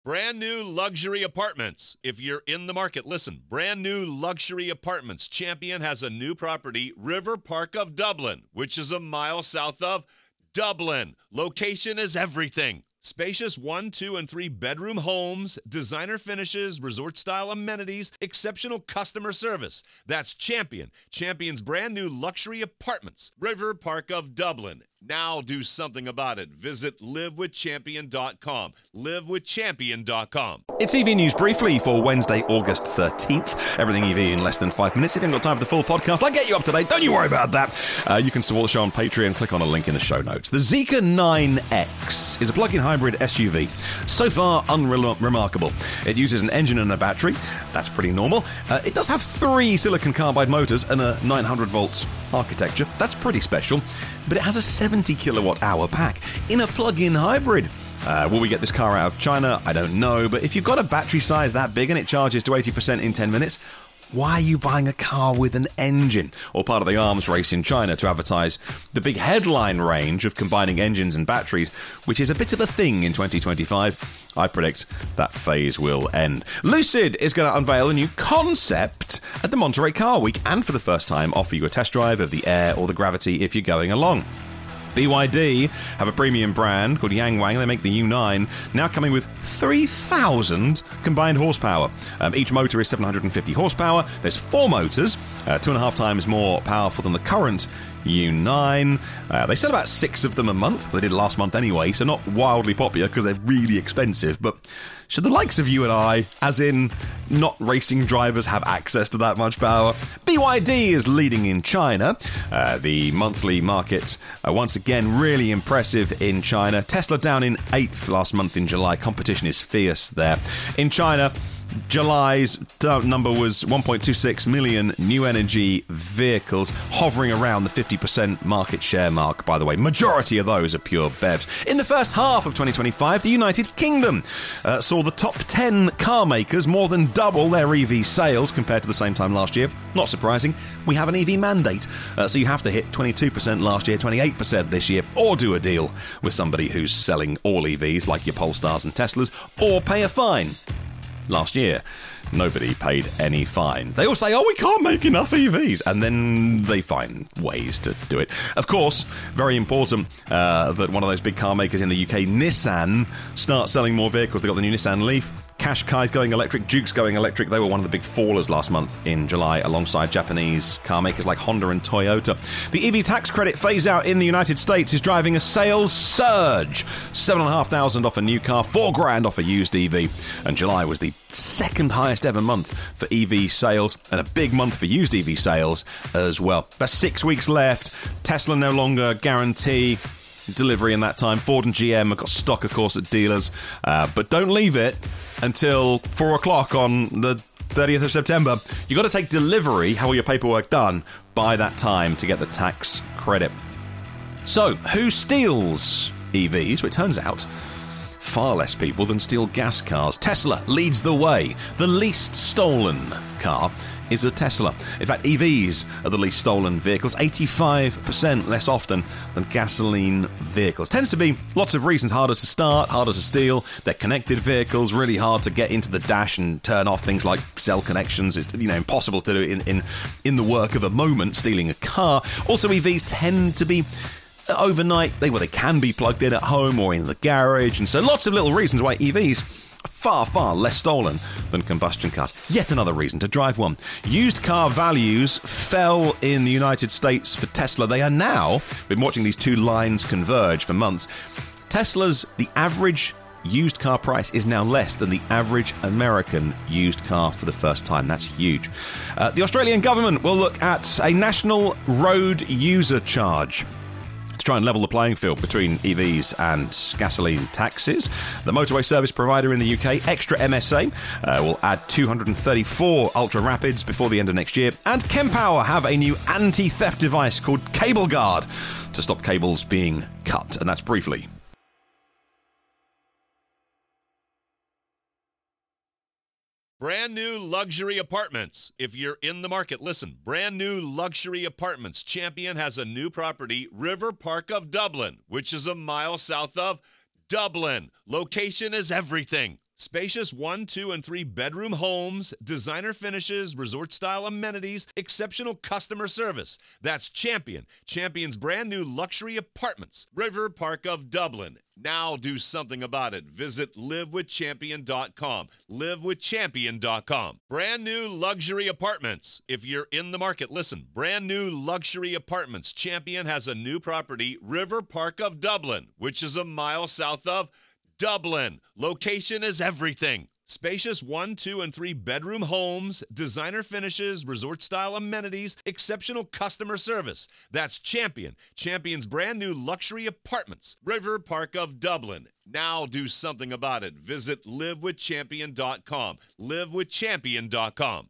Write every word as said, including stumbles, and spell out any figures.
Brand new luxury apartments. If you're in the market, listen. Brand new luxury apartments. Champion has a new property, River Park of Dublin, which is a mile south of Dublin. Location is everything. Spacious one, two, and three bedroom homes, designer finishes, resort-style amenities, exceptional customer service. That's Champion. Champion's brand new luxury apartments. River Park of Dublin. Now do something about it. Visit live with champion dot com. live with champion dot com. It's E V News briefly for Wednesday, August thirteenth. Everything E V in less than five minutes. If you haven't got time for the full podcast, I'll get you up to date. Don't you worry about that. Uh, you can support the show on Patreon. Click on a link in the show notes. The Zeekr nine X is a plug-in hybrid S U V. So far, unremarkable. It uses an engine and a battery. That's pretty normal. Uh, it does have three silicon carbide motors and a nine hundred volts architecture. That's pretty special. But it has a seventy kilowatt hour pack in a plug-in hybrid. Uh, will we get this car out of China? I don't know, but if you've got a battery size that big and it charges to eighty percent in ten minutes, why are you buying a car with an engine? Or part of the arms race in China to advertise the big headline range of combining engines and batteries, which is a bit of a thing in twenty twenty-five. I predict that phase will end. Lucid is going to unveil a new concept at the Monterey Car Week and for the first time offer you a test drive of the Air or the Gravity if you're going along. B Y D have a premium brand called Yangwang. They make the U nine, now coming with three thousand combined horsepower. Um, each motor is seven hundred fifty horsepower. There's four motors, uh, two and a half times more powerful than the current U nine. Uh, they sell about six of them a month. They did last month anyway, so not wildly popular because they're really expensive. But should the likes of you and I, as in not racing drivers, have access to that much power? B Y D is leading in China. Uh, the monthly market, uh, once again, really impressive in China. Tesla down in eighth last month in July. Competition is fierce there. In China, July's number was one point two six million new energy vehicles, hovering around the fifty percent market share mark, by the way. Majority of those are pure B E Vs. In the first half of twenty twenty-five, the United Kingdom uh, saw the top ten car makers more than double their E V sales compared to the same time last year. Not surprising, we have an E V mandate, uh, so you have to hit twenty-two percent last year, twenty-eight percent this year, or do a deal with somebody who's selling all E Vs like your Polestars and Teslas, or pay a fine. Last year, nobody paid any fines. They all say, oh, we can't make enough E Vs, and then they find ways to do it. Of course, very important uh, that one of those big car makers in the U K, Nissan, start selling more vehicles. They've got the new Nissan Leaf. Qashqai's going electric, Duke's going electric. They were one of the big fallers last month in July, alongside Japanese car makers like Honda and Toyota. The E V tax credit phase out in the United States is driving a sales surge. Seven and a half thousand off a new car, four grand off a used E V. And July was the second highest ever month for E V sales, and a big month for used E V sales as well. About six weeks left. Tesla no longer guarantee delivery in that time. Ford and G M have got stock, of course, at dealers, uh, but don't leave it until four o'clock on the thirtieth of September. You've got to take delivery, have all your paperwork done by that time to get the tax credit. So, who steals E Vs? Well, it turns out far less people than steal gas cars. Tesla leads the way. The least stolen car is a Tesla. In fact, E Vs are the least stolen vehicles, eighty-five percent less often than gasoline vehicles. Tends to be lots of reasons: harder to start, harder to steal. They're connected vehicles, really hard to get into the dash and turn off things like cell connections. It's, you know, impossible to do it in, in, in the work of a moment, stealing a car. Also, E Vs tend to be overnight. They, well, they can be plugged in at home or in the garage, and so lots of little reasons why E Vs are far, far less stolen than combustion cars. Yet another reason to drive one. Used car values fell in the United States for Tesla. They are now, we've been watching these two lines converge for months. Tesla's, the average used car price is now less than the average American used car for the first time. That's huge. Uh, the Australian government will look at a national road user charge to try and level the playing field between E Vs and gasoline taxes. The motorway service provider in the U K, Extra M S A, uh, will add two hundred thirty-four ultra rapids before the end of next year. And Kempower have a new anti-theft device called Cable Guard to stop cables being cut. And that's briefly. Brand new luxury apartments. If you're in the market, listen. Brand new luxury apartments. Champion has a new property, River Park of Dublin, which is a mile south of Dublin. Location is everything. Spacious one, two, and three bedroom homes, designer finishes, resort-style amenities, exceptional customer service. That's Champion. Champion's brand new luxury apartments. River Park of Dublin. Now do something about it. Visit live with champion dot com. live with champion dot com. Brand new luxury apartments. If you're in the market, listen. Brand new luxury apartments. Champion has a new property, River Park of Dublin, which is a mile south of Dublin. Location is everything. Spacious one, two, and three bedroom homes, designer finishes, resort-style amenities, exceptional customer service. That's Champion. Champion's brand new luxury apartments. River Park of Dublin. Now do something about it. Visit live with champion dot com. live with champion dot com.